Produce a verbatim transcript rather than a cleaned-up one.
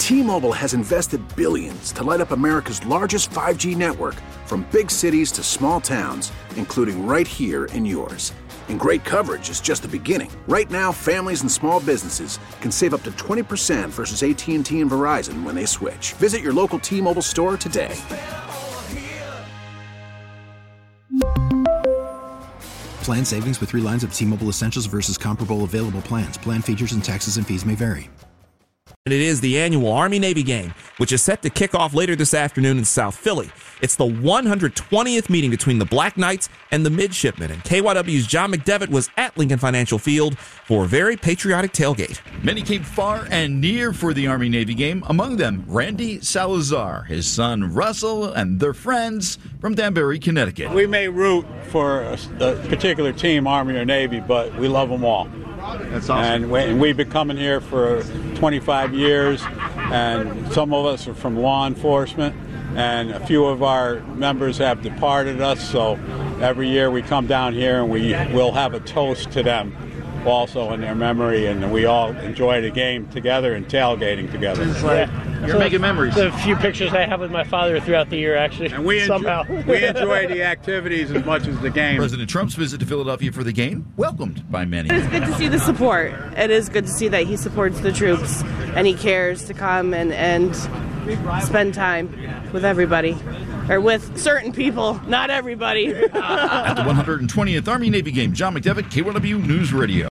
T-Mobile has invested billions to light up America's largest five G network, from big cities to small towns, including right here in yours. And great coverage is just the beginning. Right now, families and small businesses can save up to twenty percent versus A T and T and Verizon when they switch. Visit your local T-Mobile store today. Plan savings with three lines of T-Mobile Essentials versus comparable available plans. Plan features and taxes and fees may vary. And it is the annual Army-Navy game, which is set to kick off later this afternoon in South Philly. It's the one hundred twentieth meeting between the Black Knights and the Midshipmen, and K Y W's John McDevitt was at Lincoln Financial Field for a very patriotic tailgate. Many came far and near for the Army-Navy game, among them Randy Salazar, his son Russell, and their friends from Danbury, Connecticut. We may root for a, a particular team, Army or Navy, but we love them all. That's awesome. And, we, and we've been coming here for twenty-five years, and some of us are from law enforcement, and a few of our members have departed us, so every year we come down here and we will have a toast to them also in their memory, and we all enjoy the game together and tailgating together. It's like, yeah. You're so making memories. The few pictures I have with my father throughout the year, actually, and we somehow. Enjoy, we enjoy the activities as much as the game. President Trump's visit to Philadelphia for the game, welcomed by many. It's good to see the support. It is good to see that he supports the troops and he cares to come and, and spend time with everybody. Or with certain people, not everybody. At the one hundred twentieth Army-Navy game, John McDevitt, K Y W News Radio.